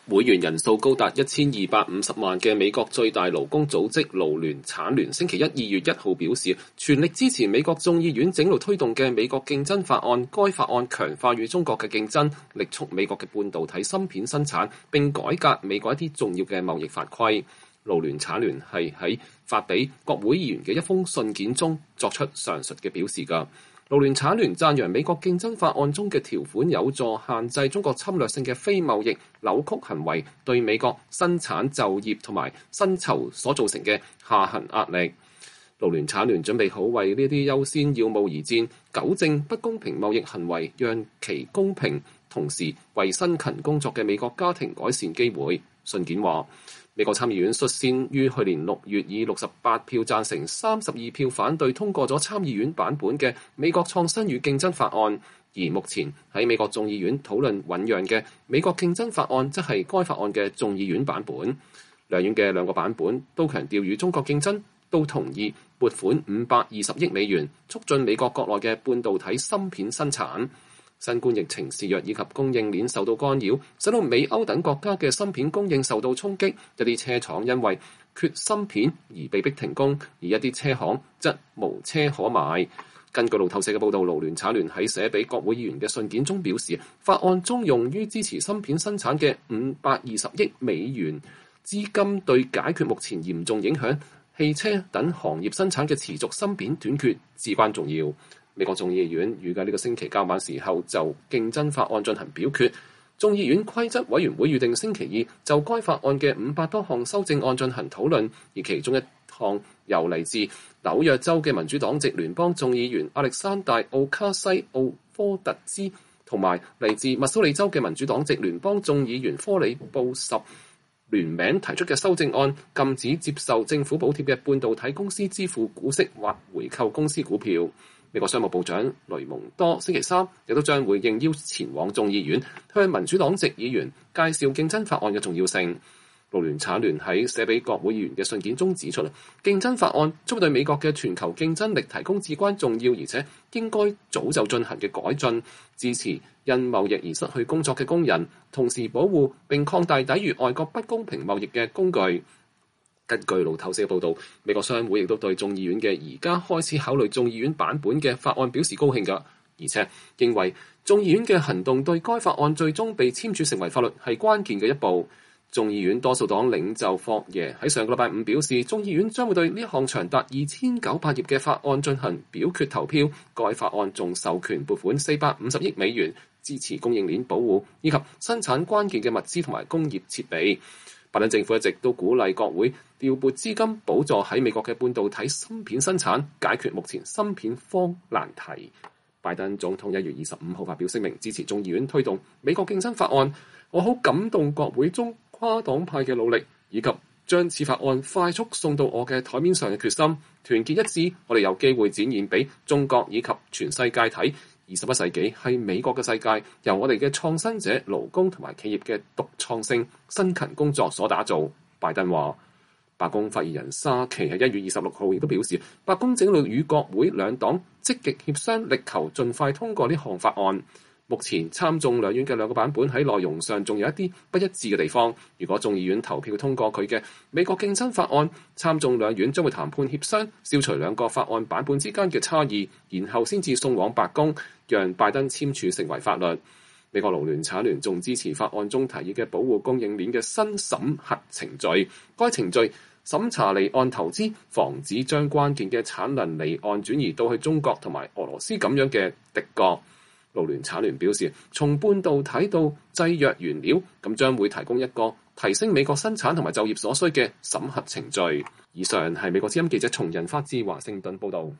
會員人數高達1250萬嘅美國最大勞工組織勞聯產聯星期一2月1號表示，全力支持美國眾議院整路推動嘅美國競爭法案。該法案強化與中國嘅競爭，力促美國嘅半導體芯片生產，並改革美國一啲重要嘅貿易法規。勞聯產聯係喺發俾國會議員嘅一封信件中作出上述嘅表示㗎。勞聯產聯讚揚美國競爭法案中嘅條款有助限制中國侵略性嘅非貿易扭曲行為對美國生產就業同埋薪酬所造成嘅下行壓力。勞聯產聯準備好為呢啲優先要務而戰，糾正不公平貿易行為，讓其公平，同時為辛勤工作嘅美國家庭改善機會。信件話，美國參議院率先於去年6月以68票贊成、32票反對通過咗參議院版本嘅美國創新與競爭法案，而目前喺美國眾議院討論醞釀嘅美國競爭法案，則係該法案嘅眾議院版本。兩院嘅兩個版本都強調與中國競爭，都同意撥款520億美元，促進美國國內嘅半導體芯片生產。新冠疫情肆虐以及供應鏈受到干擾，使到美歐等國家嘅芯片供應受到衝擊。一啲車廠因為缺芯片而被迫停工，而一啲車行則無車可買。根據路透社嘅報導，勞聯產聯喺寫俾國會議員嘅信件中表示，法案中用於支持芯片生產嘅520億美元資金，對解決目前嚴重影響汽車等行業生產嘅持續芯片短缺至關重要。美國眾議院預計呢個星期較晚時候就競爭法案進行表決。眾議院規則委員會預定星期二就該法案嘅500多項修正案進行討論，而其中一項由嚟自紐約州嘅民主黨籍聯邦眾議員亞歷山大·奧卡西奧科特茲同埋嚟自密蘇里州嘅民主黨籍聯邦眾議員科里布什聯名提出嘅修正案，禁止接受政府補貼嘅半導體公司支付股息或回購公司股票。美國商務部長雷蒙多星期三亦都將會應邀前往眾議院，向民主黨籍議員介紹競爭法案嘅重要性。勞聯產聯喺寫俾國會議員嘅信件中指出，競爭法案將會對美國嘅全球競爭力提供至關重要而且應該早就進行嘅改進，支持因貿易而失去工作嘅工人，同時保護並擴大抵禦外國不公平貿易嘅工具。根據路透社報導，美國商會亦都對眾議院嘅而家開始考慮眾議院版本嘅法案表示高興㗎，而且認為眾議院嘅行動對該法案最終被簽署成為法律係關鍵嘅一步。眾議院多數黨領袖霍耶喺上個禮拜五表示，眾議院將會對呢項長達2900頁嘅法案進行表決投票。該法案仲授權撥款450億美元，支持供應鏈保護以及生產關鍵嘅物資同埋工業設備。拜登政府一直都鼓勵國會調撥資金補助喺美國嘅半導體芯片生產，解決目前芯片荒難題。拜登總統1月25號發表聲明，支持眾議院推動美國競爭法案。我好感動國會中跨黨派嘅努力，以及將此法案快速送到我嘅台面上嘅決心。團結一致，我哋有機會展現俾中國以及全世界睇，21世紀係美國嘅世界，由我哋嘅創新者、勞工同埋企業嘅獨創性、辛勤工作所打造。拜登話，白宮發言人沙奇喺1月26號亦都表示，白宮正路與國會兩黨積極協商，力求盡快通過呢項法案。目前參眾兩院嘅兩個版本喺內容上仲有一啲不一致嘅地方。如果眾議院投票通過佢嘅美國競爭法案，參眾兩院將會談判協商，消除兩個法案版本之間嘅差異，然後先至送往白宮，讓拜登簽署成為法律。美國勞聯產聯仲支持法案中提議嘅保護供應鏈嘅新審核程序。該程序審查離岸投資，防止將關鍵嘅產能離岸轉移到去中國同埋俄羅斯咁樣嘅敵國。勞聯產聯表示，從半導體到製藥原料，咁將會提供一個提升美國生產同埋就業所需嘅審核程序。以上係美國之音記者從人發自華盛頓報導。